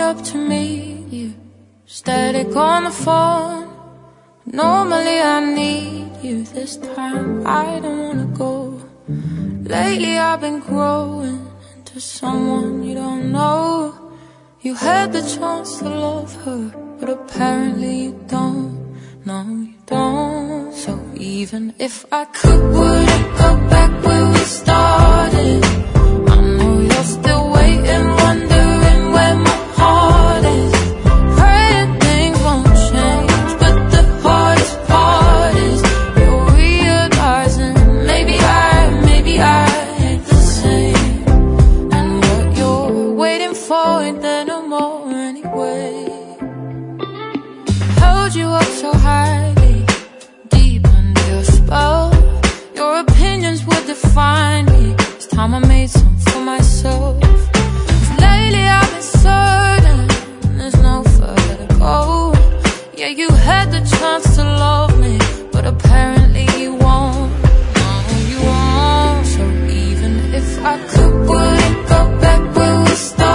up to meet you. Static on the phone. Normally I need you. This time I don't wanna go. Lately I've been growing into someone you don't know. You had the chance to love her, but apparently you don't. No, you don't. So even if I could, would it go back where we started? I know you're still waiting, wondering where my heart is. Praying things won't change, but the hardest part is you're realizing maybe I ain't the same. And what you're waiting for ain't there no more anyway. Held you up so highly, deep under your spell. Your opinions would define me. It's time I made some for myself. 'Cause lately I've been certain there's no further to go. Yeah, you had the chance to love me, but apparently you won't. No, you won't. So even if I could, would it go back where we started?